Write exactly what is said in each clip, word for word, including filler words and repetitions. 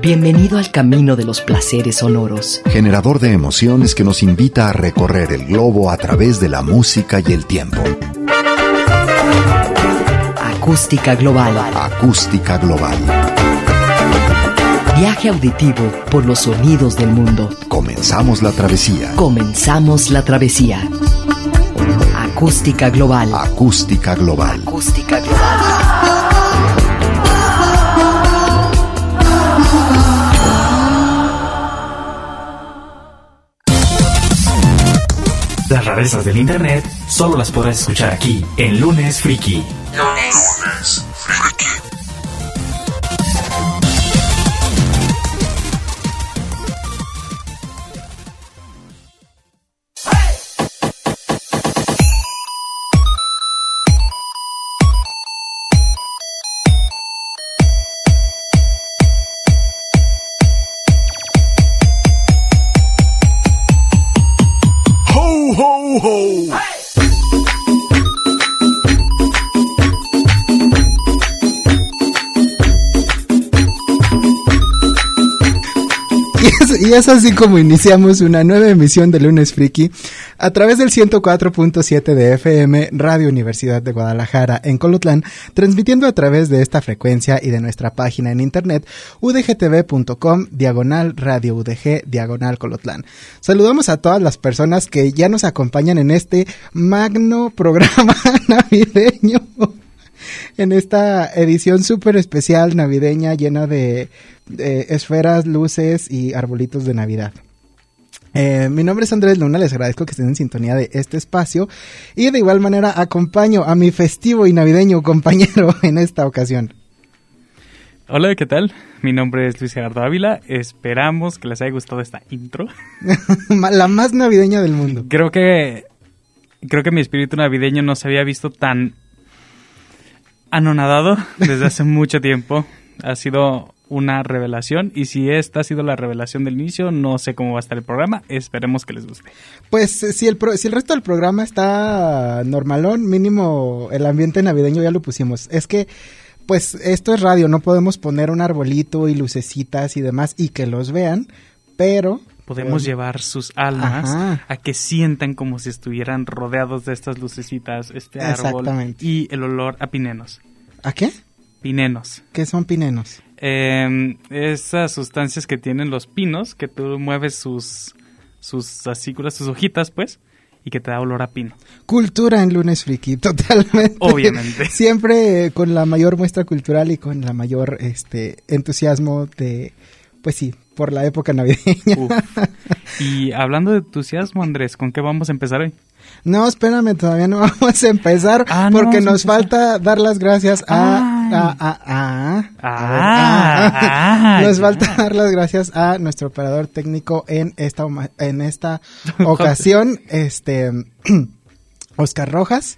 Bienvenido al camino de los placeres sonoros. Generador de emociones que nos invita a recorrer el globo a través de la música y el tiempo. Acústica Global. Acústica Global. Viaje auditivo por los sonidos del mundo. Comenzamos la travesía. Comenzamos la travesía. Acústica Global. Acústica Global. Acústica Global. Las rarezas del internet solo las podrás escuchar aquí en Lunes Friki. Lunes Friki. Y es así como iniciamos una nueva emisión de Lunes Friki a través del ciento cuatro punto siete de F M, Radio Universidad de Guadalajara en Colotlán, transmitiendo a través de esta frecuencia y de nuestra página en internet udgtv.com, diagonal Radio UDG, diagonal Colotlán. Saludamos a todas las personas que ya nos acompañan en este magno programa navideño. En esta edición súper especial navideña llena de, de esferas, luces y arbolitos de Navidad. Eh, mi nombre es Andrés Luna, les agradezco que estén en sintonía de este espacio y de igual manera acompaño a mi festivo y navideño compañero en esta ocasión. Hola, ¿qué tal? Mi nombre es Luis Gerardo Ávila, esperamos que les haya gustado esta intro. La más navideña del mundo. Creo que, creo que mi espíritu navideño no se había visto tan anonadado desde hace mucho tiempo. Ha sido una revelación y si esta ha sido la revelación del inicio, no sé cómo va a estar el programa, esperemos que les guste. Pues si el pro, si el resto del programa está normalón, mínimo el ambiente navideño ya lo pusimos. Es que pues esto es radio, no podemos poner un arbolito y lucecitas y demás y que los vean, pero podemos llevar sus almas Ajá. a que sientan como si estuvieran rodeados de estas lucecitas, este árbol y el olor a pinenos. ¿A qué? Pinenos. ¿Qué son pinenos? Eh, esas sustancias que tienen los pinos, que tú mueves sus, sus asículas, sus hojitas, pues, y que te da olor a pino. Cultura en Lunes Friki, totalmente. Obviamente. Siempre con la mayor muestra cultural y con la mayor este entusiasmo de, pues sí, por la época navideña. Uf. Y hablando de entusiasmo, Andrés, ¿con qué vamos a empezar hoy? No, espérame, todavía no vamos a empezar ah, no, porque nos falta dar las gracias a... a, a, a, a, ah, a nos ya. falta dar las gracias a nuestro operador técnico en esta en esta ocasión, este Oscar Rojas,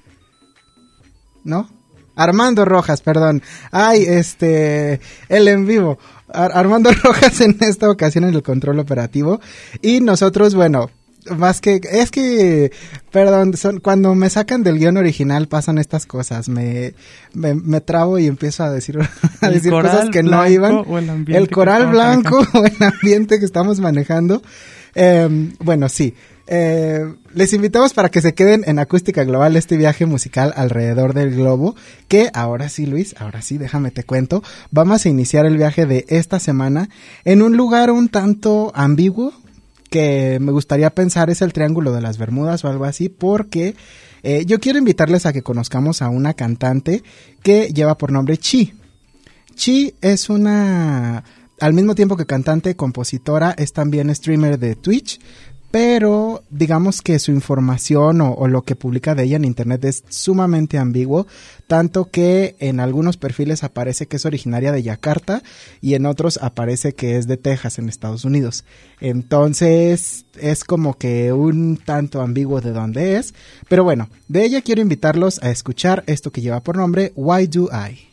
¿no? Armando Rojas, perdón. Ay, este, el en vivo. Ar- Armando Rojas en esta ocasión en el control operativo. Y nosotros, bueno, más que, es que, perdón, son, cuando me sacan del guión original pasan estas cosas. Me, me, me trabo y empiezo a decir, a decir cosas que no iban. El, el coral blanco o el ambiente que estamos manejando. Eh, bueno, sí. Eh, les invitamos para que se queden en Acústica Global, este viaje musical alrededor del globo, que ahora sí, Luis, ahora sí, déjame te cuento, vamos a iniciar el viaje de esta semana en un lugar un tanto ambiguo, que me gustaría pensar es el Triángulo de las Bermudas o algo así, porque eh, yo quiero invitarles a que conozcamos a una cantante que lleva por nombre Chi. Chi es una, al mismo tiempo que cantante, compositora, es también streamer de Twitch, pero digamos que su información o, o lo que publica de ella en internet es sumamente ambiguo, tanto que en algunos perfiles aparece que es originaria de Yakarta y en otros aparece que es de Texas, en Estados Unidos. Entonces es como que un tanto ambiguo de dónde es, pero bueno, de ella quiero invitarlos a escuchar esto que lleva por nombre Why Do I?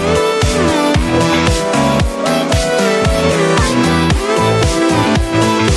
Go!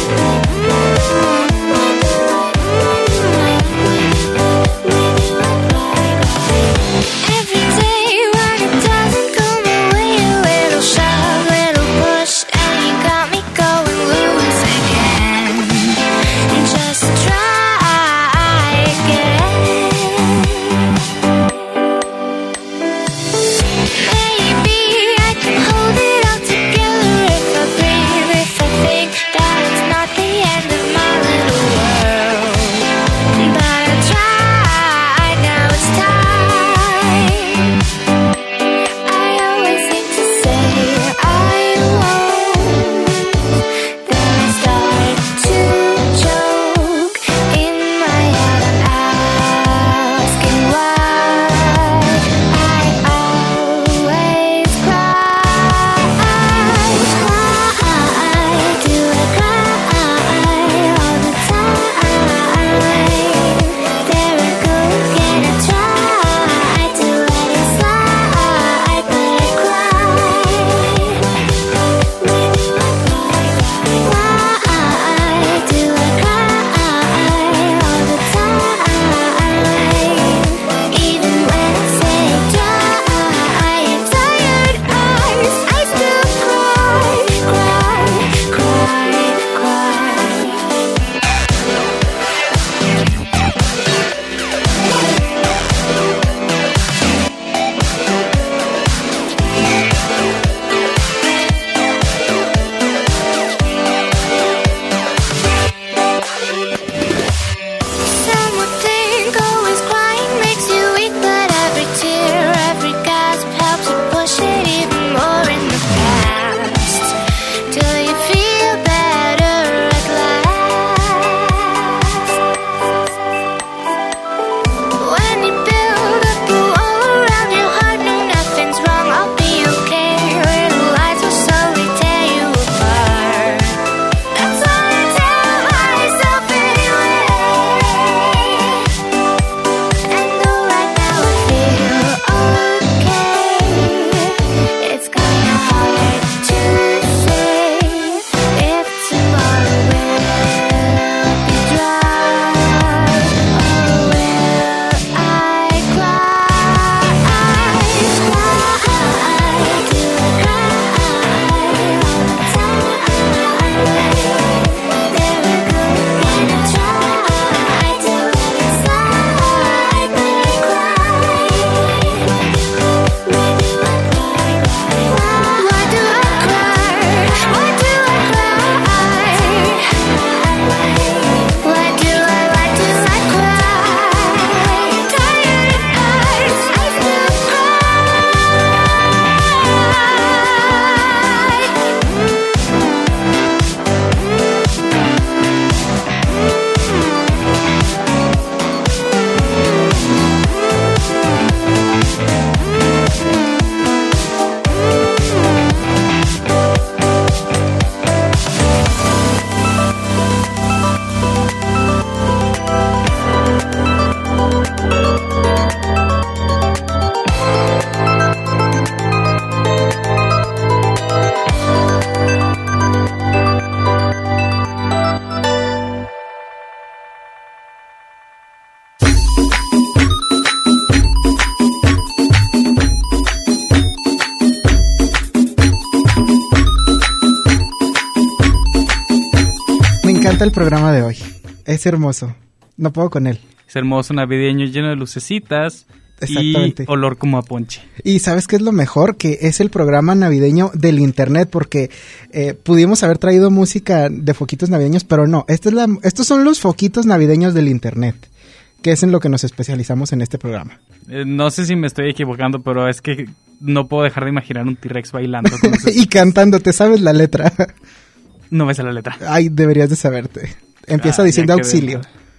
encanta el programa de hoy. Es hermoso. No puedo con él. Es hermoso, navideño, lleno de lucecitas. Exactamente. Y olor como a ponche. Y ¿sabes qué es lo mejor? Que es el programa navideño del internet, porque eh, pudimos haber traído música de foquitos navideños, pero no, esta es la, estos son los foquitos navideños del internet, que es en lo que nos especializamos en este programa. Eh, no sé si me estoy equivocando, pero es que no puedo dejar de imaginar un T-Rex bailando. Y cantando, ¿te sabes la letra? No me sé la letra. Ay, deberías de saberte. Empieza ah, diciendo auxilio.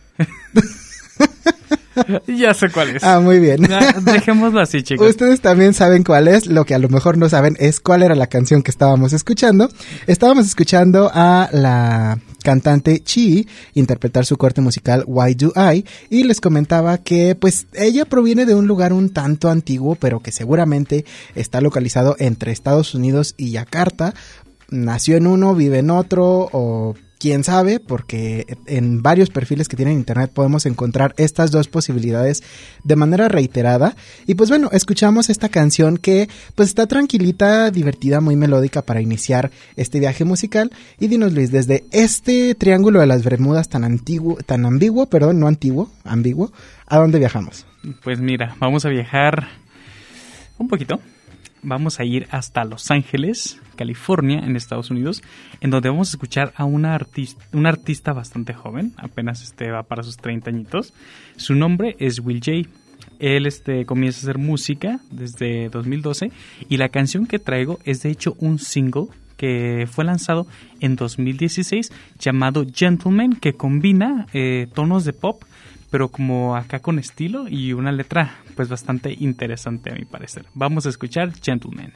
Ya sé cuál es. Ah, muy bien. Dejémoslo así, chicos. Ustedes también saben cuál es. Lo que a lo mejor no saben es cuál era la canción que estábamos escuchando. Estábamos escuchando a la cantante Chi interpretar su corte musical Why Do I, y les comentaba que pues ella proviene de un lugar un tanto antiguo, pero que seguramente está localizado entre Estados Unidos y Yakarta. Nació en uno, vive en otro, o quién sabe, porque en varios perfiles que tienen internet podemos encontrar estas dos posibilidades de manera reiterada. Y pues bueno, escuchamos esta canción que pues está tranquilita, divertida, muy melódica para iniciar este viaje musical. Y dinos, Luis, desde este triángulo de las Bermudas tan antiguo, tan ambiguo, perdón, no antiguo, ambiguo, ¿a dónde viajamos? Pues mira, vamos a viajar un poquito. Vamos a ir hasta Los Ángeles, California, en Estados Unidos, en donde vamos a escuchar a una artista, una artista bastante joven, apenas este va para sus treinta añitos. Su nombre es Will Jay. Él este, comienza a hacer música desde dos mil doce y la canción que traigo es de hecho un single que fue lanzado en dos mil dieciséis llamado Gentleman, que combina eh, tonos de pop, pero como acá con estilo y una letra pues bastante interesante a mi parecer. Vamos a escuchar Gentleman.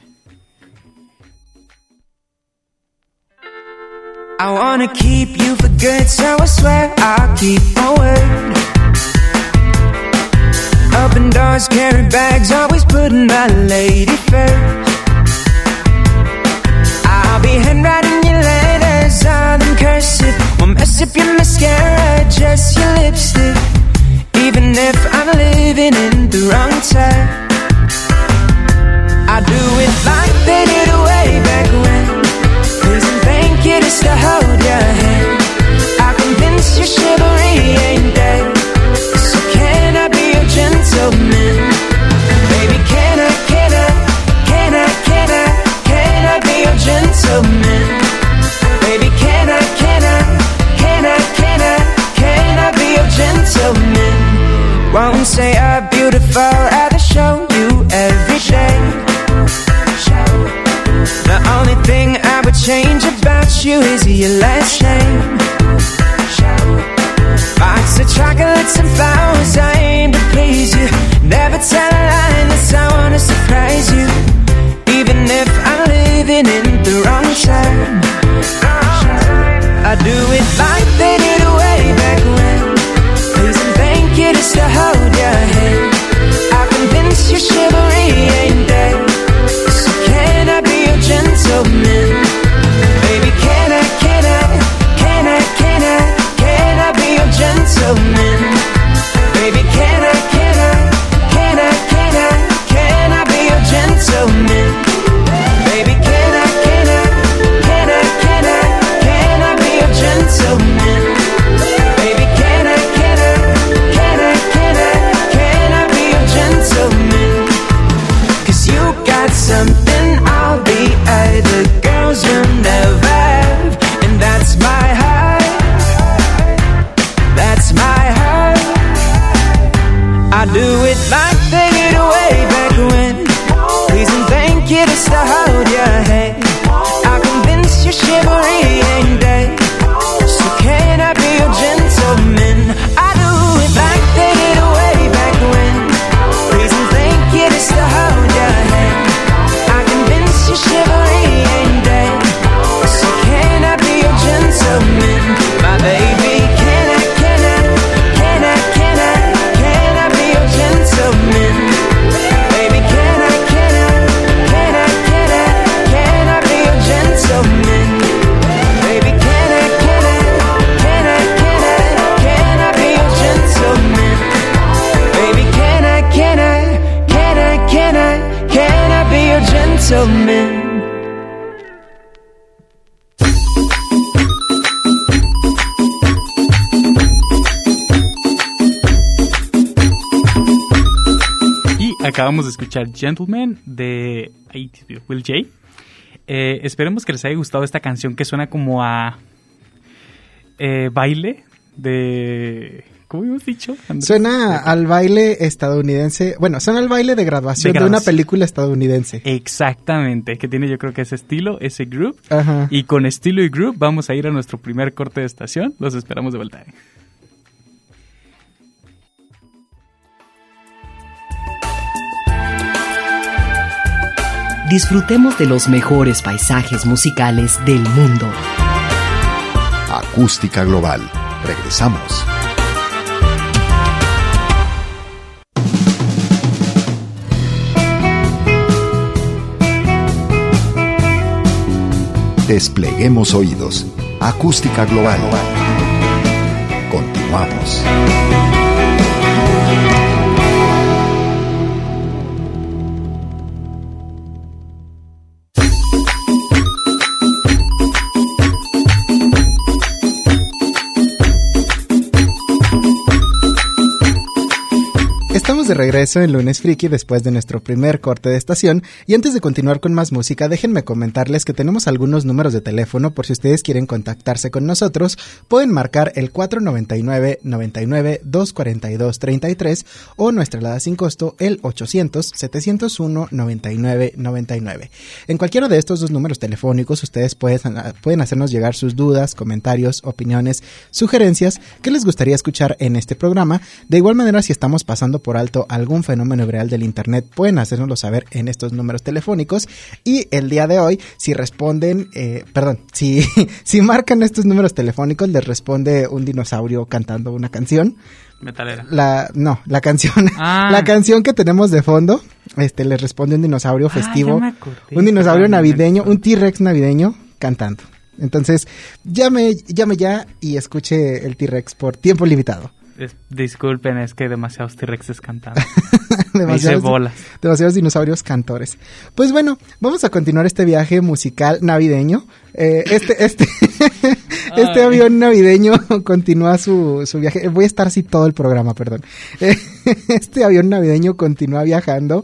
I wanna keep you for good, so I swear I'll keep my word. Open doors, carry bags, always putting my lady first. I'll be handwriting your letters, all them cursive. Won't mess up your mascara, just your lipstick. Even if I'm living in the wrong time, I do it like they did way back when. Please and thank you just to hold your hand. I convince your chivalry ain't dead. So can I be your gentleman? Baby, can I, can I, can I, can I, can I be your gentleman? Baby, can I, can I, can I, can I, can I be your gentleman? Won't say I'm beautiful, rather show you every day. The only thing I would change about you is your last name. Box of chocolates and flowers, I aim to please you. Never tell a lie unless I wanna surprise you. Even if I'm living in the wrong time, I do it like they did way back when. Please and thank you just to hold your hand. I convince your chivalry ain't dead. So can I be your gentleman? Baby, can I, can I, can I, can I, can I be your gentleman? Baby, can I, can I, can I, can I, can I be your gentleman? Baby, can I, can I, can I, can I, can I be your gentleman? Baby, can I, can I, can I, can I, can I be your gentleman? 'Cause you got something all the other girls will never have, and that's my heart, that's my heart. I do it like they did way back when. Please and thank you just to hold your hand. I convince your chivalry ain't dead. So can I be your gentleman? I do it like they did way back when. Please and thank you just to hold your hand. I convince your chivalry ain't dead. So can I be your gentleman? My baby, can I, can I, can I, can I, can I be your gentleman? Baby, can I, can I, can I, can I, can I be your gentleman? Baby, can I, can I, can I, can I, can I be your gentleman? Baby, can I, can I, can I, can I, can I be your gentleman? Acabamos de escuchar Gentleman de Will J. Eh, esperemos que les haya gustado esta canción que suena como a eh, baile de... ¿Cómo hemos dicho, Andrés? Suena al baile estadounidense. Bueno, suena al baile de graduación de, de graduación. una película estadounidense. Exactamente, que tiene yo creo que ese estilo, ese groove. Ajá. Y con estilo y groove vamos a ir a nuestro primer corte de estación. Los esperamos de vuelta. Disfrutemos de los mejores paisajes musicales del mundo. Acústica Global. Regresamos. Despleguemos oídos. Acústica Global. Continuamos. Estamos de regreso en Lunes Friki después de nuestro primer corte de estación, y antes de continuar con más música, déjenme comentarles que tenemos algunos números de teléfono por si ustedes quieren contactarse con nosotros. Pueden marcar el cuatro noventa y nueve, noventa y nueve, doscientos cuarenta y dos, treinta y tres o nuestra alada sin costo el ochocientos, setecientos uno, noventa y nueve, noventa y nueve. En cualquiera de estos dos números telefónicos ustedes pueden, pueden hacernos llegar sus dudas, comentarios, opiniones, sugerencias que les gustaría escuchar en este programa. De igual manera, si estamos pasando por alto algún fenómeno real del internet, pueden hacérnoslo saber en estos números telefónicos. Y el día de hoy, si responden, eh, perdón, si, si marcan estos números telefónicos, les responde un dinosaurio cantando una canción. Metalera. La, no, la canción, ah. la canción que tenemos de fondo, este, les responde un dinosaurio festivo, ah, un dinosaurio navideño, un T-Rex navideño cantando. Entonces, llame, llame ya y escuche el T-Rex por tiempo limitado. Es, disculpen, es que hay demasiados T-Rexes cantando. demasiados, bolas. demasiados dinosaurios cantores. Pues bueno, vamos a continuar este viaje musical navideño. Eh, este este este avión navideño continúa su, su viaje. Voy a estar así todo el programa, perdón. Este avión navideño continúa viajando.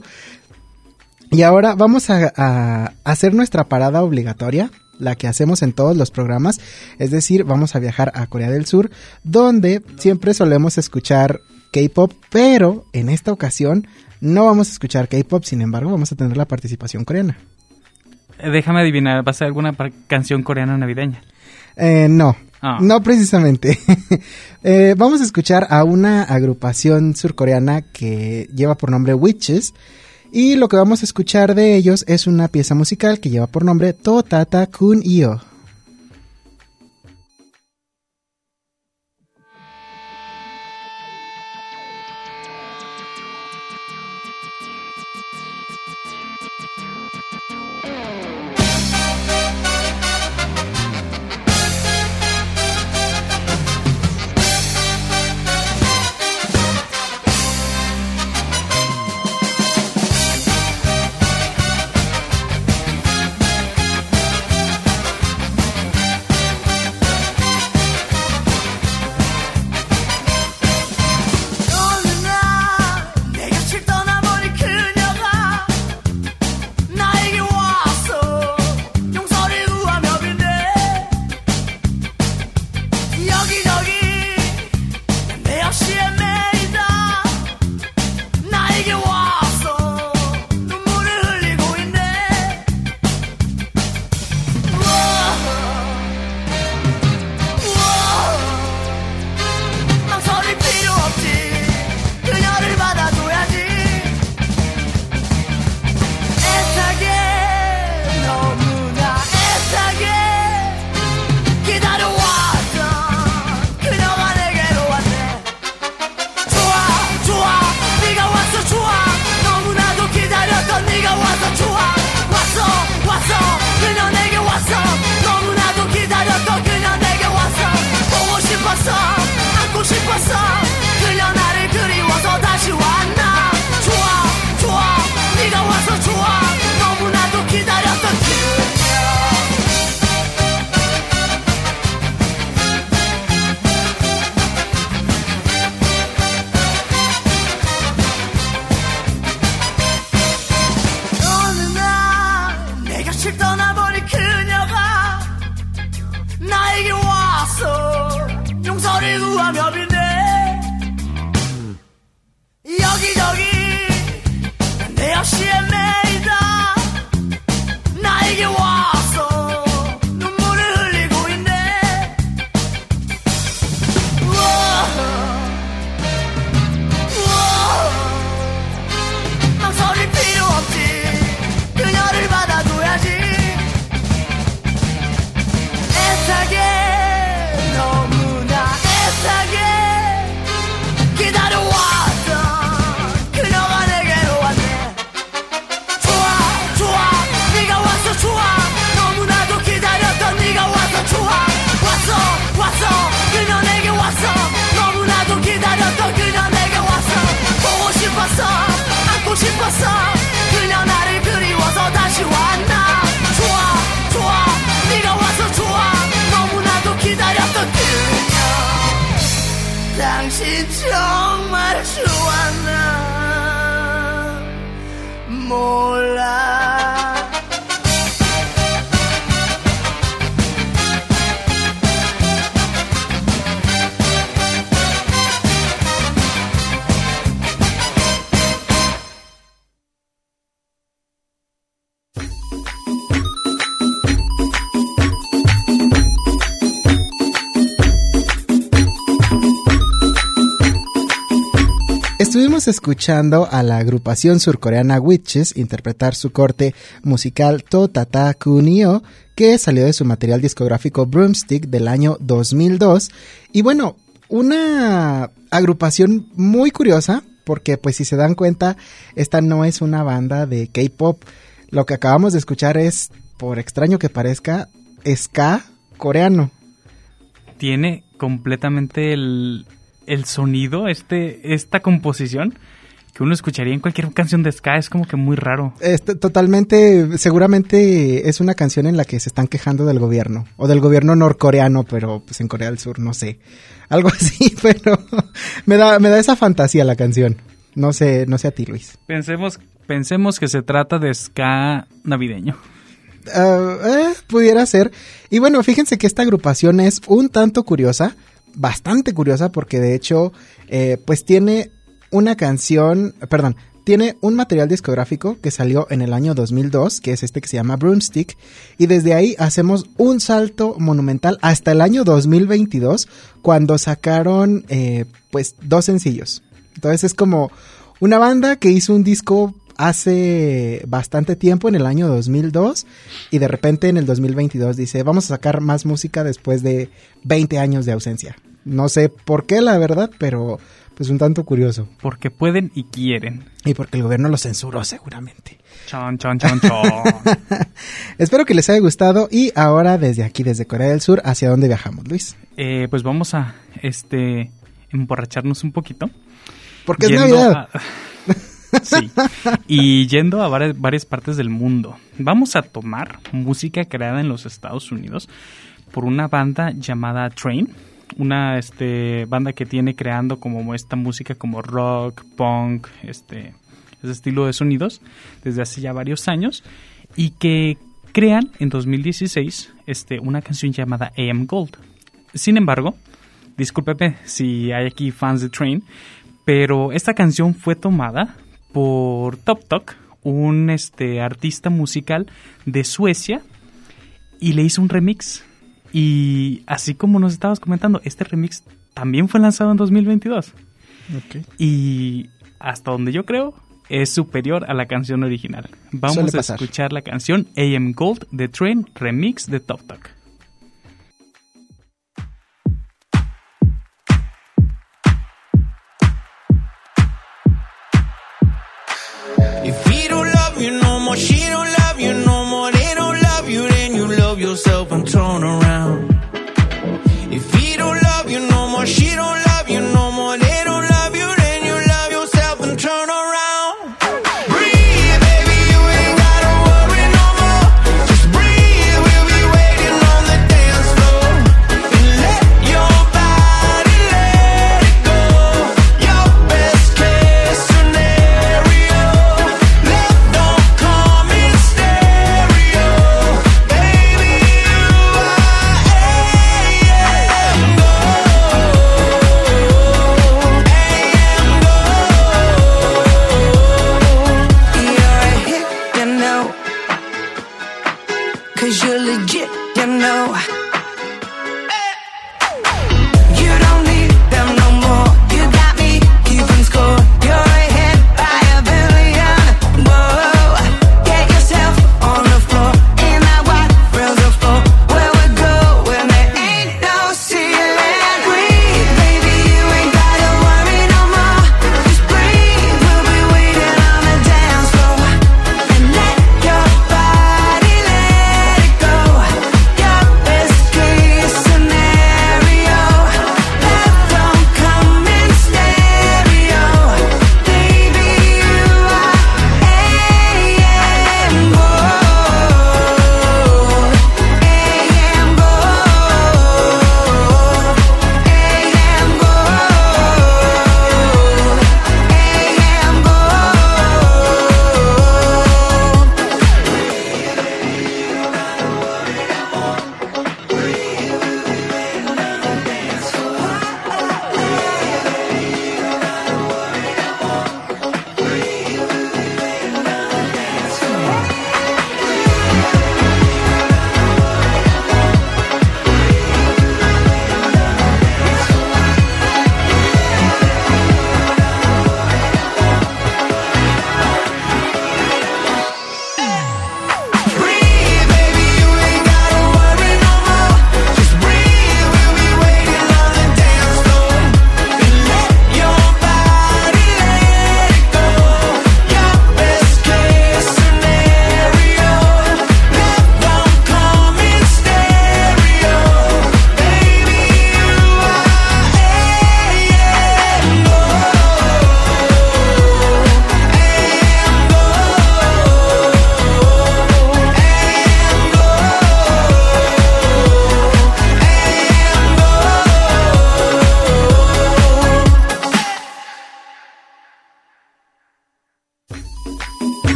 Y ahora vamos a, a hacer nuestra parada obligatoria, la que hacemos en todos los programas, es decir, vamos a viajar a Corea del Sur, donde siempre solemos escuchar K-pop, pero en esta ocasión no vamos a escuchar K-pop, sin embargo vamos a tener la participación coreana. Eh, déjame adivinar, ¿va a ser alguna par- canción coreana navideña? Eh, no, oh. no precisamente. eh, vamos a escuchar a una agrupación surcoreana que lleva por nombre Witches. Y lo que vamos a escuchar de ellos es una pieza musical que lleva por nombre To Tata Kun Io. Estuvimos escuchando a la agrupación surcoreana Witches interpretar su corte musical To Tata Kunio, que salió de su material discográfico Broomstick del año dos mil dos. Y bueno, una agrupación muy curiosa, porque pues si se dan cuenta, esta no es una banda de K-pop. Lo que acabamos de escuchar es, por extraño que parezca, ska coreano. Tiene completamente el, el sonido, este, esta composición que uno escucharía en cualquier canción de ska. Es como que muy raro. Este, totalmente, seguramente es una canción en la que se están quejando del gobierno, o del gobierno norcoreano, pero pues en Corea del Sur, no sé, algo así, pero me da, me da esa fantasía la canción. No sé, no sé a ti, Luis. Pensemos, pensemos que se trata de ska navideño. Uh, eh, pudiera ser. Y bueno, fíjense que esta agrupación es un tanto curiosa, bastante curiosa, porque de hecho, eh, pues tiene una canción, perdón, tiene un material discográfico que salió en el año dos mil dos, que es este que se llama Broomstick, y desde ahí hacemos un salto monumental hasta el año dos mil veintidós, cuando sacaron, eh, pues, dos sencillos. Entonces es como una banda que hizo un disco hace bastante tiempo, en el año dos mil dos, y de repente en el dos mil veintidós dice, vamos a sacar más música después de veinte años de ausencia. No sé por qué, la verdad, pero pues un tanto curioso. Porque pueden y quieren. Y porque el gobierno lo censuró seguramente. Chon, chon, chon, chon. Espero que les haya gustado, y ahora desde aquí, desde Corea del Sur, ¿hacia dónde viajamos, Luis? Eh, pues vamos a este emborracharnos un poquito. Porque es Navidad. A... Sí, y yendo a varias, varias partes del mundo. Vamos a tomar música creada en los Estados Unidos por una banda llamada Train, una este banda que tiene creando como esta música como rock, punk, este ese estilo de sonidos desde hace ya varios años, y que crean en dos mil dieciséis este una canción llamada I Am Gold. Sin embargo, discúlpeme si hay aquí fans de Train, pero esta canción fue tomada por Top Tok, un este artista musical de Suecia, y le hizo un remix. Y así como nos estabas comentando, este remix también fue lanzado en dos mil veintidós. Okay. Y hasta donde yo creo, es superior a la canción original. Vamos a escuchar la canción I Am Gold de Train, remix de Top Tok. She don't love you no more, they don't love you, then you love yourself and turn around. If he don't love you no more, she don't love you no more, they don't love you, then you love yourself and turn around. Breathe, baby, you ain't gotta worry no more. Just breathe, we'll be waiting on the dance floor. And let your body let it go. Your best case scenario. Love don't come in stereo. Baby, you are A M Gold. You're a hit, you know. Cause you're legit, you know. You don't need them no more. You got me keeping score. You're ahead by a billion. Whoa, get yourself on the floor. In that white rails of floor. Where we go when there ain't no ceiling. Breathe, baby, you ain't gotta worry no more. Just breathe, we'll be waiting on the dance floor. And let your body let it go. Your best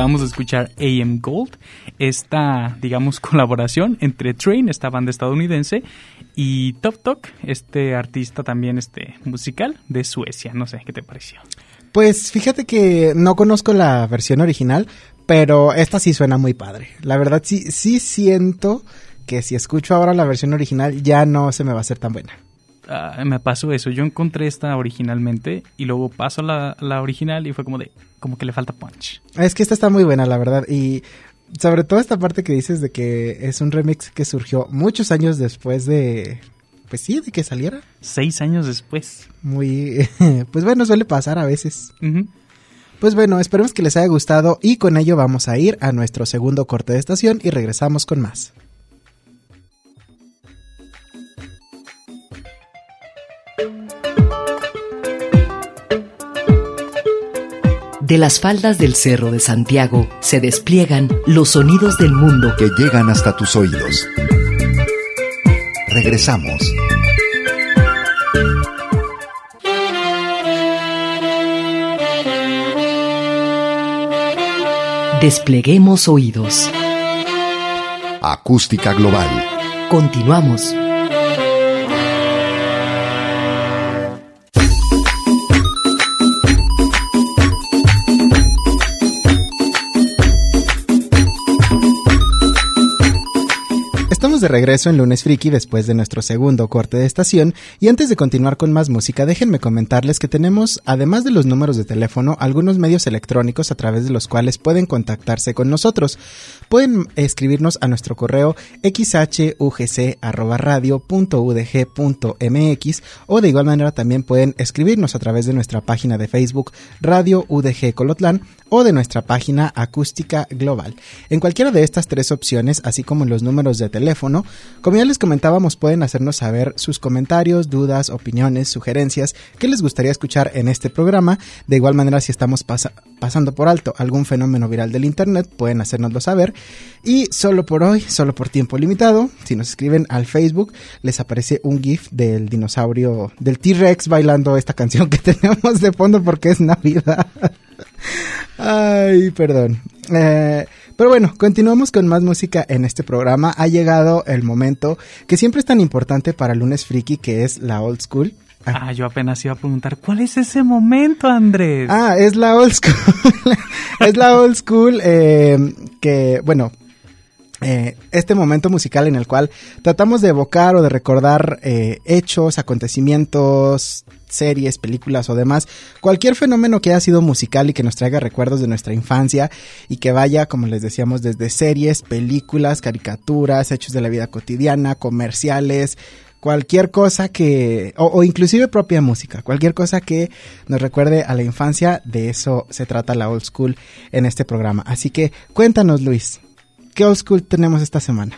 acabamos de escuchar A M Gold, esta, digamos, colaboración entre Train, esta banda estadounidense, y Top Tok, este artista también este musical de Suecia. No sé, ¿qué te pareció? Pues fíjate que no conozco la versión original, pero esta sí suena muy padre. La verdad sí, sí siento que si escucho ahora la versión original ya no se me va a hacer tan buena. Uh, me pasó eso, yo encontré esta originalmente y luego paso la, la original y fue como de, como que le falta punch. Es que esta está muy buena, la verdad, y sobre todo esta parte que dices de que es un remix que surgió muchos años después de, pues sí, de que saliera. Seis años después. Muy, pues bueno, suele pasar a veces. Uh-huh. Pues bueno, esperemos que les haya gustado y con ello vamos a ir a nuestro segundo corte de estación y regresamos con más. De las faldas del Cerro de Santiago se despliegan los sonidos del mundo que llegan hasta tus oídos. Regresamos. Despleguemos oídos. Acústica Global. Continuamos. Estamos de regreso en Lunes Friki después de nuestro segundo corte de estación y antes de continuar con más música déjenme comentarles que tenemos, además de los números de teléfono, algunos medios electrónicos a través de los cuales pueden contactarse con nosotros. Pueden escribirnos a nuestro correo equis hache u ge ce arroba radio punto u de ge punto eme equis o de igual manera también pueden escribirnos a través de nuestra página de Facebook Radio U D G Colotlán o de nuestra página Acústica Global. En cualquiera de estas tres opciones, así como en los números de teléfono, como ya les comentábamos, pueden hacernos saber sus comentarios, dudas, opiniones, sugerencias, qué les gustaría escuchar en este programa. De igual manera, si estamos pas- pasando por alto algún fenómeno viral del internet, pueden hacérnoslo saber. Y solo por hoy, solo por tiempo limitado, si nos escriben al Facebook, les aparece un GIF del dinosaurio, del T-Rex bailando esta canción que tenemos de fondo porque es Navidad. Ay, perdón. Eh, pero bueno, continuamos con más música en este programa. Ha llegado el momento que siempre es tan importante para Lunes Friki, que es la old school. Ah, ah yo apenas iba a preguntar, ¿cuál es ese momento, Andrés? Ah, es la old school. Es la old school eh, que, bueno... Eh, este momento musical en el cual tratamos de evocar o de recordar eh, hechos, acontecimientos, series, películas o demás, cualquier fenómeno que haya sido musical y que nos traiga recuerdos de nuestra infancia y que vaya, como les decíamos, desde series, películas, caricaturas, hechos de la vida cotidiana, comerciales, cualquier cosa que, o, o inclusive propia música, cualquier cosa que nos recuerde a la infancia. De eso se trata la old school en este programa. Así que cuéntanos, Luis, ¿qué old school tenemos esta semana?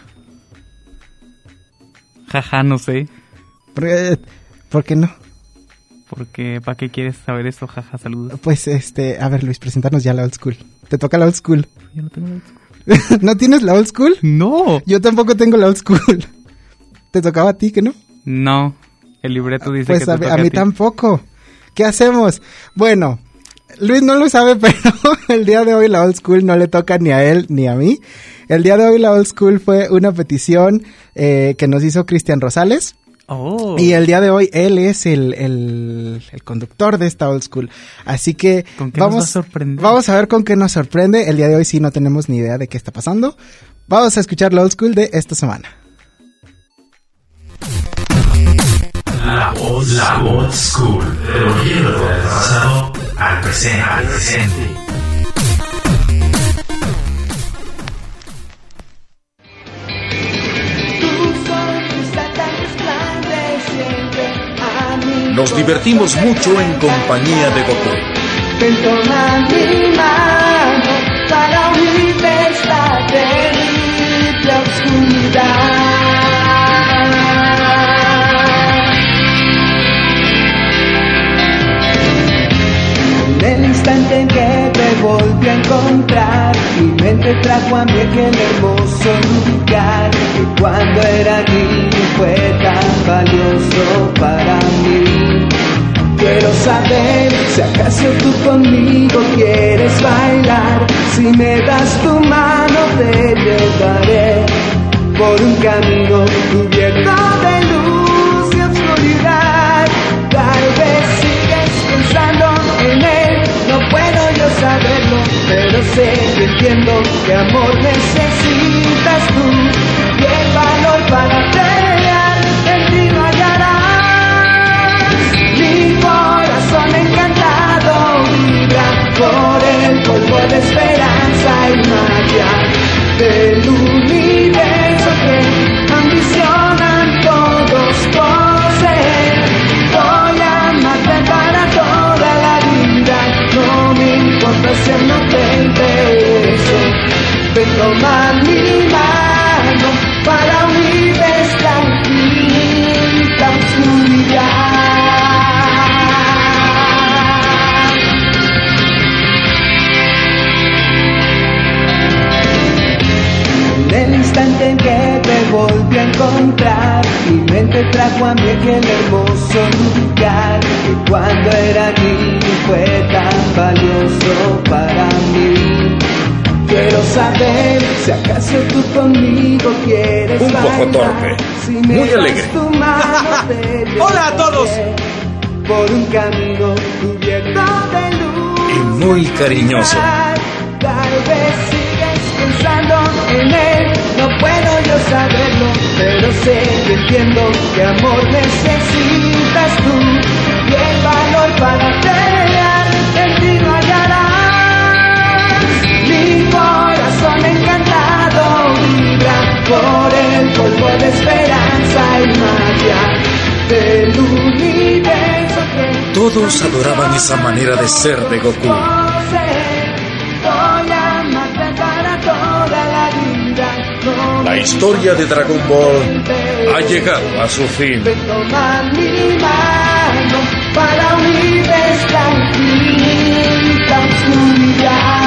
Jaja, no sé. ¿Por, eh, ¿por qué no? Porque, ¿para qué quieres saber esto? Jaja, saludos. Pues, este, a ver, Luis, presentarnos ya la old school. Te toca la old school. Yo no tengo la old school. ¿No tienes la old school? No. Yo tampoco tengo la old school. ¿Te tocaba a ti, que no? No. El libreto dice pues que te a, toca a mí a ti. tampoco. ¿Qué hacemos? Bueno... Luis no lo sabe, pero el día de hoy la old school no le toca ni a él ni a mí. El día de hoy la old school fue una petición eh, que nos hizo Cristian Rosales. Oh. Y el día de hoy él es el, el, el conductor de esta old school. Así que ¿Con qué vamos, nos va a sorprender? Vamos a ver con qué nos sorprende. El día de hoy sí no tenemos ni idea de qué está pasando. Vamos a escuchar la old school de esta semana. La old, la old school, el hielo del pasado al presente, al presente. Nos divertimos mucho en compañía de Goku. Ven, toma mi mano para unirme esta terrible oscuridad. En el instante en que te volví a encontrar, mi mente trajo a mí aquel hermoso lugar que cuando era niño fue tan valioso para mí. Que Quiero saber si acaso tú conmigo quieres bailar. Si me das tu mano te llevaré por un camino cubierto de luz y oscuridad. Tal vez sigues pensando en él, no puedo yo saberlo, pero sé que entiendo que amor necesitas tú y el valor para pelear en ti no hallarás. Mi corazón encantado vibra por el polvo de esperanza y magia del universo que ambicionan todos poseer. Voy a amarte para toda la vida, no me importa si no te intereso. Ven, toma mi mano para huir de esta infinita oscuridad. En el instante en que te volví a encontrar, mi mente trajo a mí aquel hermoso lugar que cuando era niño fue tan valioso para mí. Quiero saber si acaso tú conmigo quieres Un poco bailar. torpe, Si me muy das alegre. tu mano, te ¡Hola a todos! llevaré por un camino cubierto de luz Y muy cariñoso. Tal vez sigues pensando en él, no puedo yo saberlo, pero sé que entiendo que amor necesitas tú y el valor para pelear en ti no hallarás. Mi corazón encantado vibra por el polvo de esperanza y magia del universo que Todos adoraban esa manera de ser de Goku. Voy a amarte para toda la vida. No La me historia de Dragon Ball ha llegado a su fin. Ven, toma mi mano para huir de esta infinita oscuridad.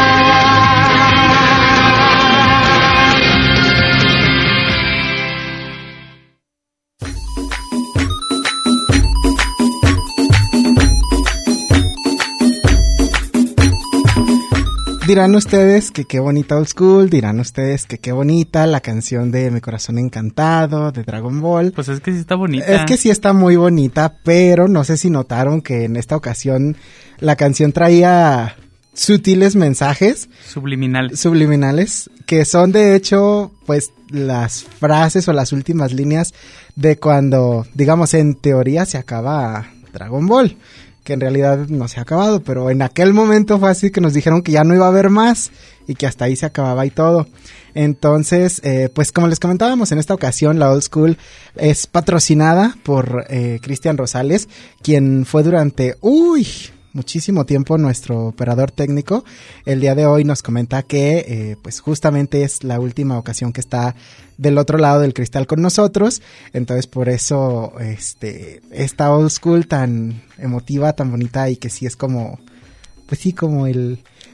Dirán ustedes que qué bonita Old School, dirán ustedes que qué bonita la canción de Mi Corazón Encantado, de Dragon Ball. Pues es que sí está bonita. Es que sí está muy bonita, pero no sé si notaron que en esta ocasión la canción traía sutiles mensajes Subliminal. subliminales, que son de hecho pues las frases o las últimas líneas de cuando, digamos, en teoría se acaba Dragon Ball, que en realidad no se ha acabado, pero en aquel momento fue así que nos dijeron que ya no iba a haber más y que hasta ahí se acababa y todo. Entonces, eh, pues como les comentábamos, en esta ocasión la Old School es patrocinada por eh, Cristian Rosales, quien fue durante, uy, muchísimo tiempo nuestro operador técnico. El día de hoy nos comenta que eh, pues justamente es la última ocasión que está del otro lado del cristal con nosotros, entonces por eso este esta Old School tan emotiva, tan bonita y que sí es como, pues sí, como el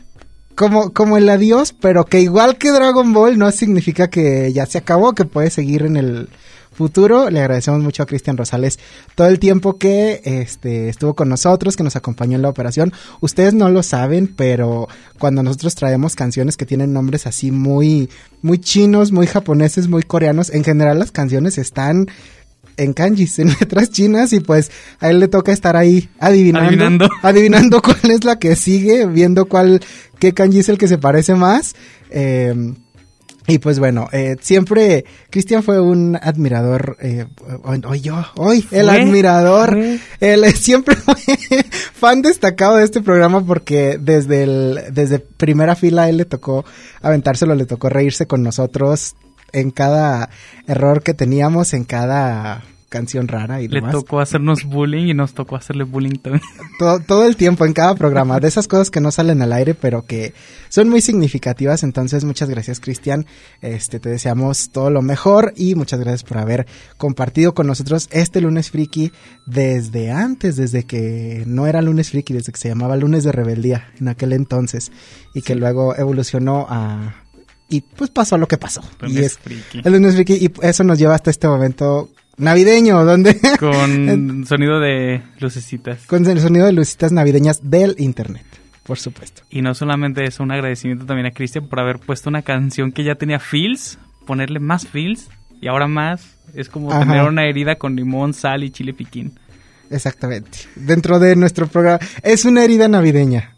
como como el adiós, pero que igual que Dragon Ball no significa que ya se acabó, que puede seguir en el futuro. Le agradecemos mucho a Cristian Rosales todo el tiempo que este estuvo con nosotros, que nos acompañó en la operación. Ustedes no lo saben, pero cuando nosotros traemos canciones que tienen nombres así muy muy chinos, muy japoneses, muy coreanos, en general las canciones están en kanjis, en letras chinas, y pues a él le toca estar ahí adivinando, Adivinando. adivinando cuál es la que sigue, viendo cuál, qué kanji es el que se parece más. Eh, Y pues bueno, eh, siempre Cristian fue un admirador, eh, hoy, hoy yo, hoy el ¿Fue? admirador, ¿Fue? él siempre fue fan destacado de este programa porque desde el, desde primera fila a él le tocó aventárselo, le tocó reírse con nosotros en cada error que teníamos, en cada canción rara y Le demás. tocó hacernos bullying y nos tocó hacerle bullying también. Todo, todo el tiempo, en cada programa, de esas cosas que no salen al aire, pero que son muy significativas. Entonces, muchas gracias, Cristian. Este, te deseamos todo lo mejor y muchas gracias por haber compartido con nosotros este Lunes Friki desde antes, desde que no era Lunes Friki, desde que se llamaba Lunes de Rebeldía en aquel entonces y que luego evolucionó a... Y pues pasó lo que pasó. Lunes y es Friki. el Lunes Friki y eso nos lleva hasta este momento navideño, donde Con sonido de lucecitas. con el sonido de lucecitas navideñas del internet, por supuesto. Y no solamente eso, un agradecimiento también a Cristian por haber puesto una canción que ya tenía feels, ponerle más feels y ahora más. Es como Ajá. tener una herida con limón, sal y chile piquín. Exactamente. Dentro de nuestro programa. Es una herida navideña.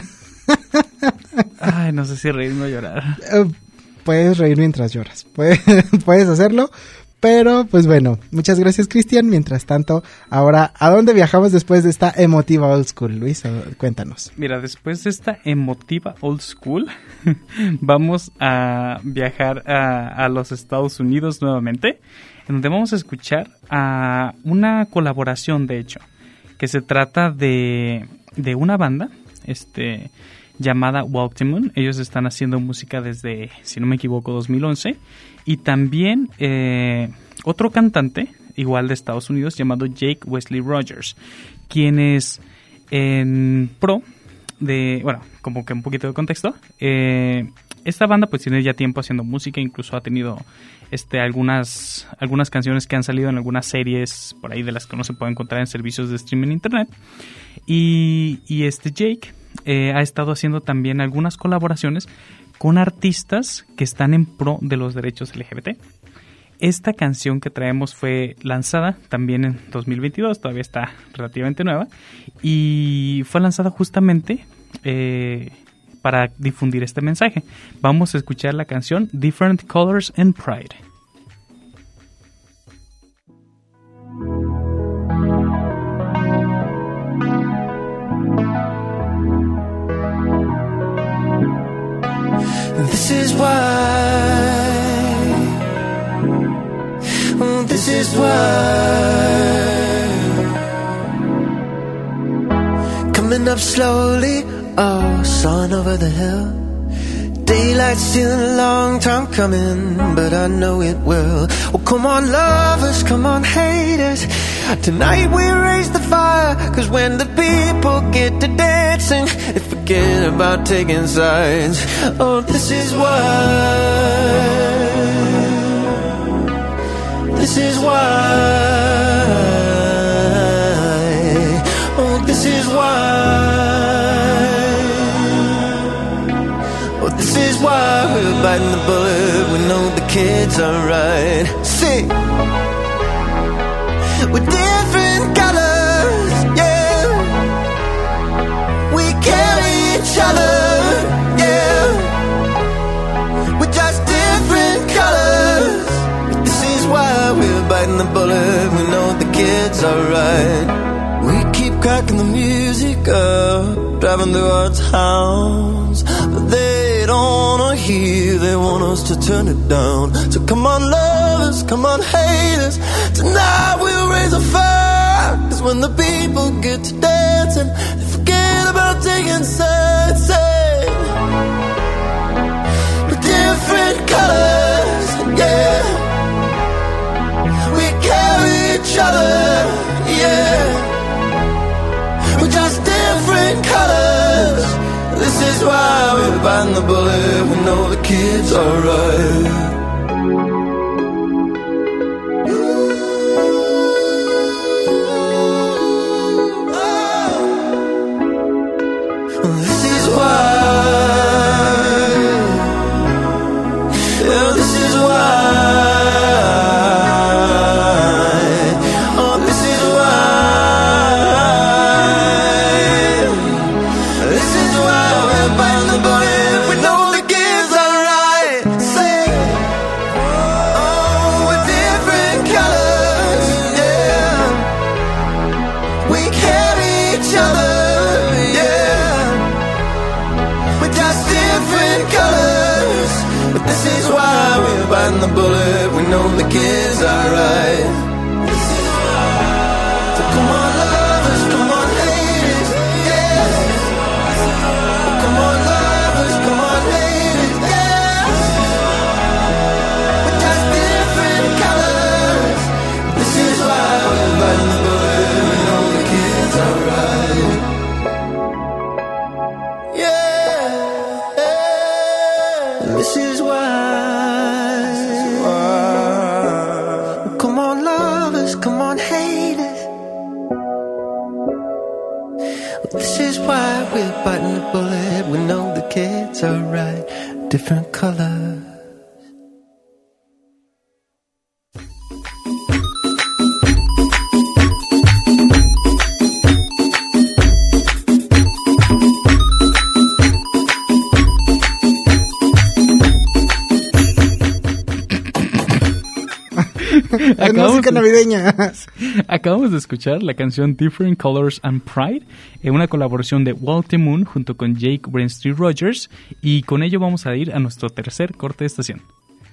Ay, no sé si reírme o llorar. Eh, puedes reír mientras lloras. Puedes, puedes hacerlo. Pero, pues bueno, muchas gracias, Cristian. Mientras tanto, ahora, ¿a dónde viajamos después de esta emotiva old school? Luis, cuéntanos. Mira, después de esta emotiva old school, vamos a viajar a, a los Estados Unidos nuevamente, en donde vamos a escuchar a una colaboración, de hecho, que se trata de, de una banda, este... llamada Walk the Moon. Ellos están haciendo música desde, si no me equivoco, dos mil once. Y también eh, otro cantante, igual de Estados Unidos, llamado Jake Wesley Rogers, quienes en pro de, bueno, como que un poquito de contexto, eh, esta banda pues tiene ya tiempo haciendo música, incluso ha tenido este algunas algunas canciones que han salido en algunas series por ahí de las que uno se puede encontrar en servicios de streaming en internet. Y, y este Jake eh, ha estado haciendo también algunas colaboraciones con artistas que están en pro de los derechos L G B T. Esta canción que traemos fue lanzada también en dos mil veintidós, todavía está relativamente nueva, y fue lanzada justamente eh, para difundir este mensaje. Vamos a escuchar la canción Different Colors and Pride. This is why, oh, this is why. Coming up slowly, oh, sun over the hill. Daylight's still a long time coming, but I know it will. Oh, come on lovers, come on haters. Tonight we raise the fire, cause when the people get to dancing, they forget about taking sides. Oh, this is why, this is why, oh, this is why, oh, this is why we're biting the bullet, we know the kids are right. See, with different colors, yeah. We carry each other, yeah. We're just different colors. This is why we're biting the bullet. We know the kids are right. We keep cracking the music up, driving through our towns, but they don't wanna hear. They want us to turn it down. So come on, lovers, come on, haters. Tonight we'll raise a fire, cause when the people get to dancing, they forget about taking sides. Say, with different colors, yeah. We carry each other, yeah. We're just different colors. This is why we're biting the bullet. We know the kids are right. The bullet, we know the kids are right. So come on lovers, come on haters, yeah. Come on lovers, come on haters, yeah. We're just different colors. This is why we're biting the bullet, we know the kids are right. Yeah, yeah. This is why. Come on, love. Es música navideña. Acabamos de escuchar la canción Different Colors and Pride, en una colaboración de Walt Moon junto con Jake Brenstreet Rogers, y con ello vamos a ir a nuestro tercer corte de estación.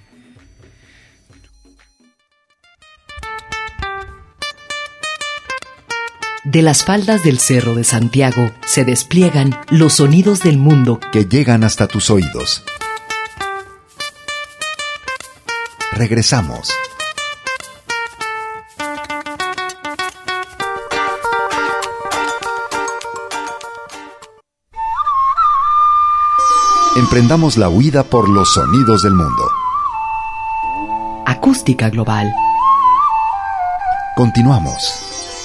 De las faldas del Cerro de Santiago se despliegan los sonidos del mundo que llegan hasta tus oídos. Regresamos. Emprendamos la huida por los sonidos del mundo. Acústica Global. Continuamos.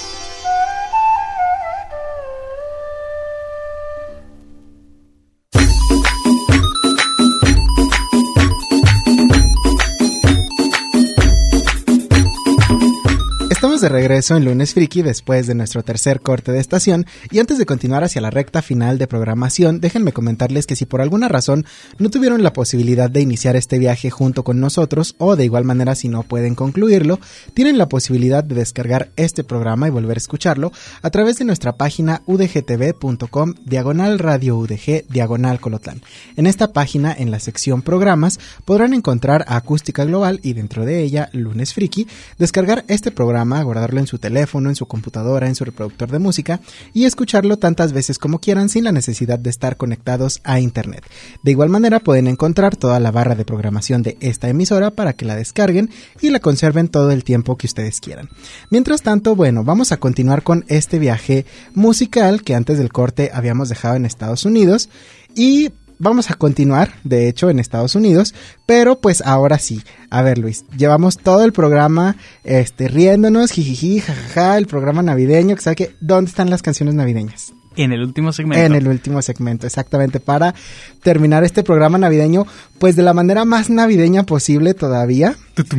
De regreso en Lunes Friki después de nuestro tercer corte de estación, y antes de continuar hacia la recta final de programación, déjenme comentarles que si por alguna razón no tuvieron la posibilidad de iniciar este viaje junto con nosotros, o de igual manera si no pueden concluirlo, tienen la posibilidad de descargar este programa y volver a escucharlo a través de nuestra página udgtv.com diagonal radio udg diagonal Colotlán. En esta página, en la sección programas, podrán encontrar a Acústica Global y dentro de ella Lunes Friki, descargar este programa, guardarlo en su teléfono, en su computadora, en su reproductor de música y escucharlo tantas veces como quieran sin la necesidad de estar conectados a internet. De igual manera pueden encontrar toda la barra de programación de esta emisora para que la descarguen y la conserven todo el tiempo que ustedes quieran. Mientras tanto, bueno, vamos a continuar con este viaje musical que antes del corte habíamos dejado en Estados Unidos y vamos a continuar, de hecho, en Estados Unidos, pero pues ahora sí. A ver, Luis, llevamos todo el programa este, riéndonos, jijiji, jajaja, el programa navideño, que sabe que, ¿dónde están las canciones navideñas? En el último segmento. En el último segmento, exactamente, para terminar este programa navideño, pues de la manera más navideña posible todavía,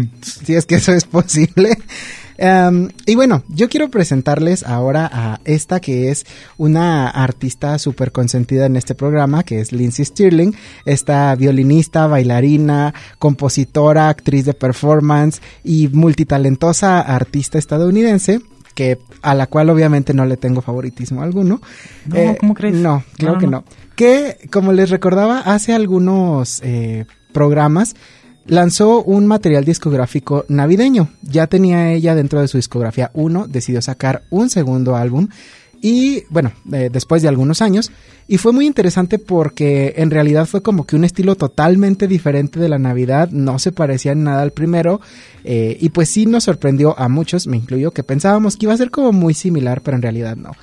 si es que eso es posible. Um, y bueno, yo quiero presentarles ahora a esta que es una artista súper consentida en este programa, que es Lindsey Stirling, esta violinista, bailarina, compositora, actriz de performance y multitalentosa artista estadounidense, que a la cual obviamente no le tengo favoritismo alguno. No, eh, ¿cómo crees? No, claro no, que no. no. Que, como les recordaba, hace algunos eh, programas lanzó un material discográfico navideño. Ya tenía ella dentro de su discografía uno, decidió sacar un segundo álbum y bueno, eh, después de algunos años, y fue muy interesante porque en realidad fue como que un estilo totalmente diferente de la Navidad, no se parecía en nada al primero, eh, y pues sí nos sorprendió a muchos, me incluyo, que pensábamos que iba a ser como muy similar, pero en realidad no.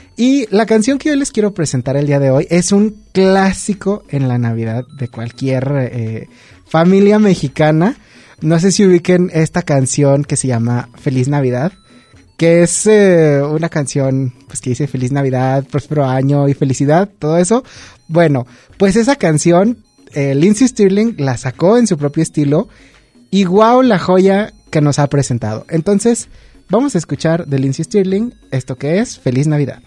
Y la canción que yo les quiero presentar el día de hoy es un clásico en la Navidad de cualquier eh, familia mexicana. No sé si ubiquen esta canción que se llama Feliz Navidad, que es eh, una canción pues que dice Feliz Navidad, próspero año y felicidad, todo eso. Bueno, pues esa canción eh, Lindsey Stirling la sacó en su propio estilo y guau la joya que nos ha presentado. Entonces vamos a escuchar de Lindsey Stirling esto que es Feliz Navidad.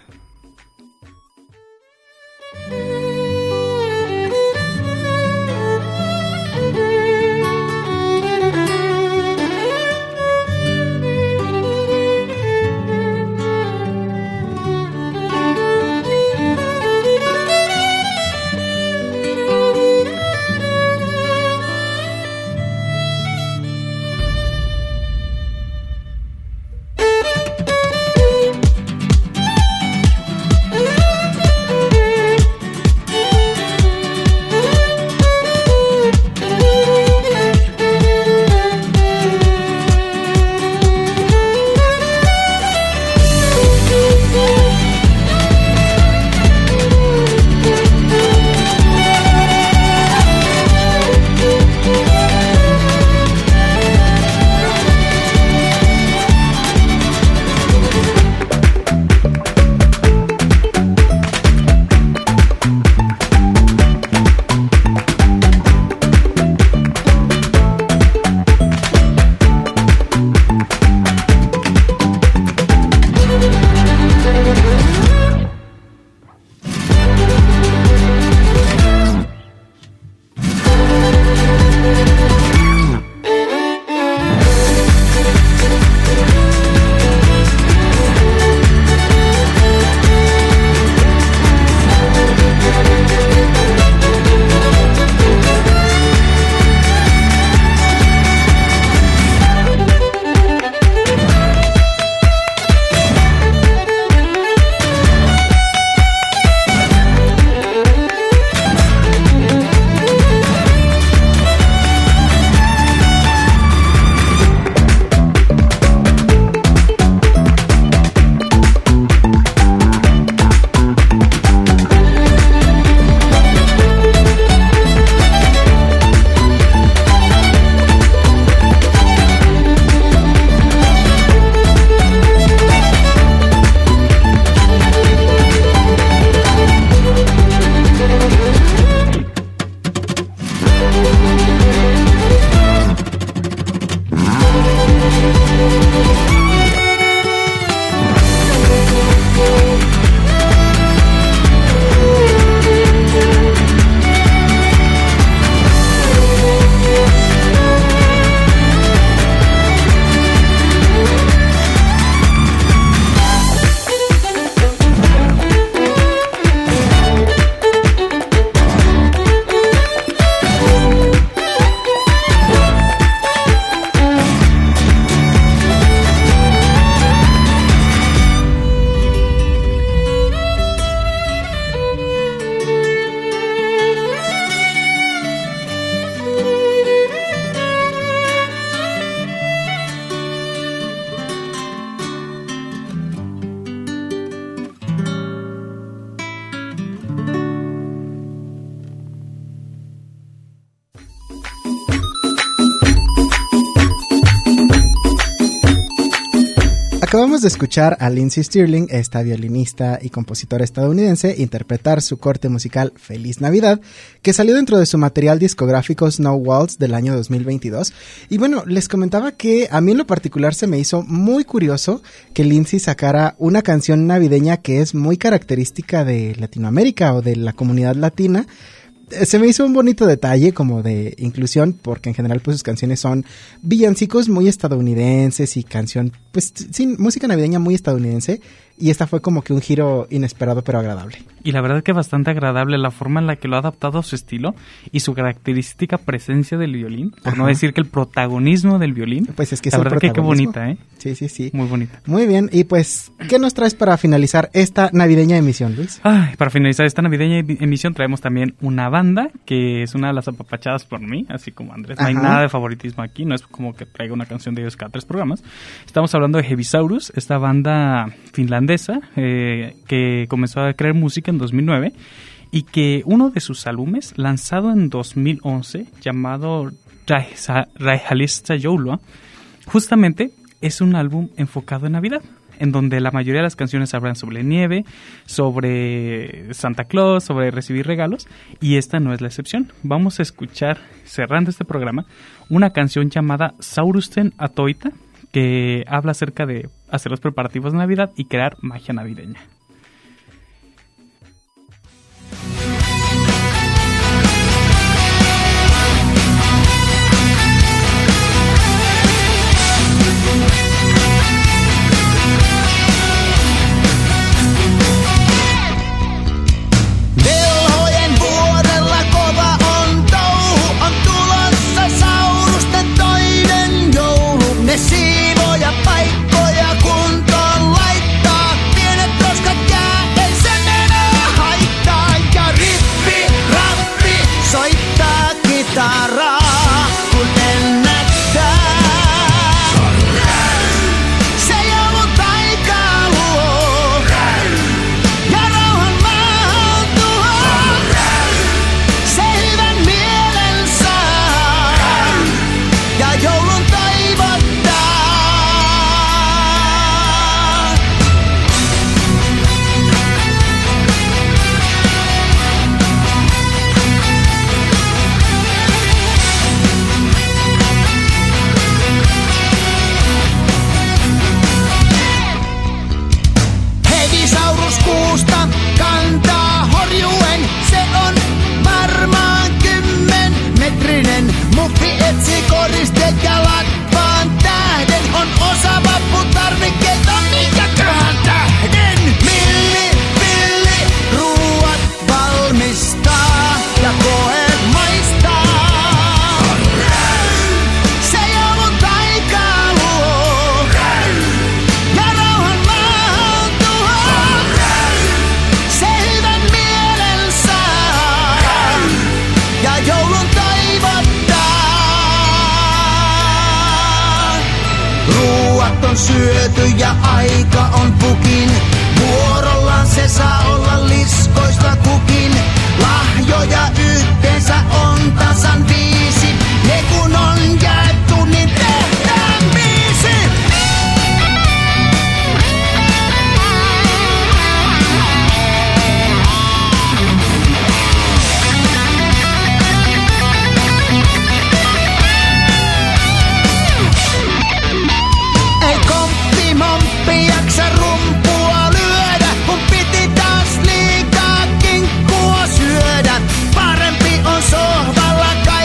Acabamos de escuchar a Lindsey Stirling, esta violinista y compositora estadounidense, interpretar su corte musical Feliz Navidad, que salió dentro de su material discográfico Snow Waltz del año dos mil veintidós. Y bueno, les comentaba que a mí en lo particular se me hizo muy curioso que Lindsey sacara una canción navideña que es muy característica de Latinoamérica o de la comunidad latina. Se me hizo un bonito detalle como de inclusión, porque en general pues sus canciones son villancicos muy estadounidenses y canción, pues sí, música navideña muy estadounidense, y esta fue como que un giro inesperado pero agradable. Y la verdad que bastante agradable la forma en la que lo ha adaptado a su estilo y su característica presencia del violín, por Ajá. no decir que el protagonismo del violín. Pues es que es la el verdad que qué bonita, ¿eh? Sí, sí, sí. Muy bonita. Muy bien, y pues, ¿qué nos traes para finalizar esta navideña emisión, Luis? Ay, para finalizar esta navideña emisión traemos también una banda que es una de las apapachadas por mí, así como Andrés. No Ajá. hay nada de favoritismo aquí, no es como que traiga una canción de ellos cada tres programas. Estamos hablando de Heavisaurus, esta banda finlandesa eh, que comenzó a crear música en dos mil nueve y que uno de sus álbumes, lanzado en dos mil once, llamado Raihalista Joulua, justamente es un álbum enfocado en Navidad, en donde la mayoría de las canciones hablan sobre nieve, sobre Santa Claus, sobre recibir regalos, y esta no es la excepción. Vamos a escuchar, cerrando este programa, una canción llamada Saurusten Atoita, que habla acerca de hacer los preparativos de Navidad y crear magia navideña. Siivoja paikkoja kuntoon laittaa, pienet roskat jää, ei se enää haittaa. Ja rippi, rappi, soittaa kitaraa, kun ennättää. Se joulun taikaa luo, ja rauhan maahan tuo. Se hyvän mielen saa, ja joulun kuusta kantaa horjuen, se on varmaan kymmen metrinen. Muffi etsi koristeet ja latvaan tähden, on osa vapputarvikkeita minkäköhän tähden. Milli, pilli, ruuat valmistaa ja koeet maistaa. Se joulun taikaa luo ja rauhan maahan tuo. Se hyvän mielen saa ja joulun toivottaa. Ruuat on syöty ja aika on pukin. Vuorollaan se saa olla liskoista kukin. Lahjoja yhteensä on tasan viisi. Ne kun on jaettu, niin tehdään biisi. Ei komppi momppi jaksa rumpua lyödä, kun piti taas liikaa kinkkua syödä. Parempi on sohvalla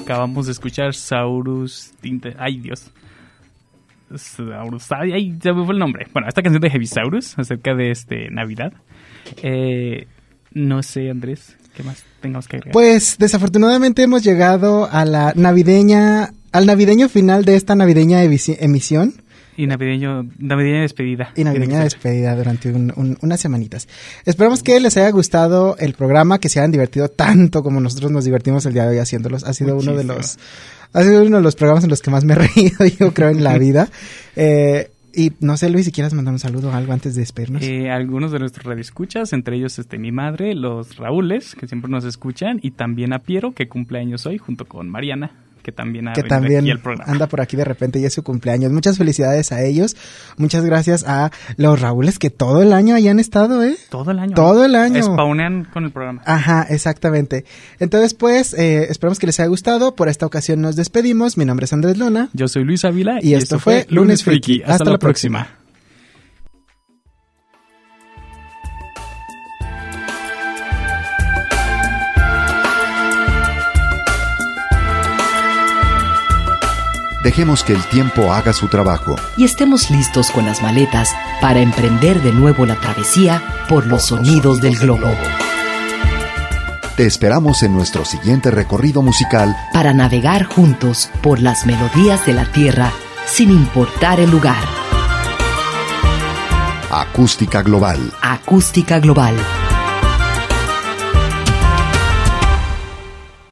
Acabamos de escuchar Saurus Tinte... Ay, Dios. Saurus... Ay, ay, se me fue el nombre. Bueno, esta canción de Heavy Saurus acerca de este Navidad. Eh, no sé, Andrés, ¿qué más tengamos que agregar? Pues desafortunadamente hemos llegado a la navideña, al navideño final de esta navideña evisi- emisión. Y navideño, navideña despedida. Y navideña despedida durante un, un, unas semanitas. Esperamos que les haya gustado el programa, que se hayan divertido tanto como nosotros nos divertimos el día de hoy haciéndolos. Ha sido Muchísimo. uno de los, ha sido uno de los programas en los que más me he reído, yo creo, en la vida. Eh, y no sé, Luis, si quieres mandar un saludo o algo antes de despedirnos. Eh, algunos de nuestros radioescuchas, entre ellos este mi madre, los Raúles, que siempre nos escuchan, y también a Piero, que cumple años hoy, junto con Mariana, que también, ha que también aquí al programa. anda por aquí de repente y es su cumpleaños. Muchas felicidades a ellos. Muchas gracias a los Raúles que todo el año hayan estado, ¿eh? Todo el año. Todo el año. Spawnean con el programa. Ajá, exactamente. Entonces, pues, eh, esperamos que les haya gustado. Por esta ocasión nos despedimos. Mi nombre es Andrés Luna. Yo soy Luis Ávila. Y, y esto, esto fue Lunes Friki. Hasta, Hasta la, la próxima. próxima. Dejemos que el tiempo haga su trabajo. Y estemos listos con las maletas para emprender de nuevo la travesía por los sonidos del globo. Te esperamos en nuestro siguiente recorrido musical para navegar juntos por las melodías de la tierra sin importar el lugar. Acústica Global. Acústica Global.